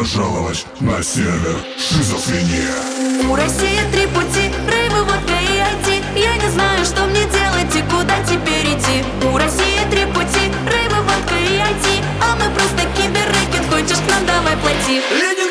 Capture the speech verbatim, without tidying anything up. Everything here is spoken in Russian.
пожаловать на сервер Шизофрения. У России три пути: рейвы, водка и ай ти. Я не знаю, что мне делать и куда теперь идти. У России три пути: рейвы, водка и ай ти. А мы просто киберрэкет, хочешь к нам, давай плати.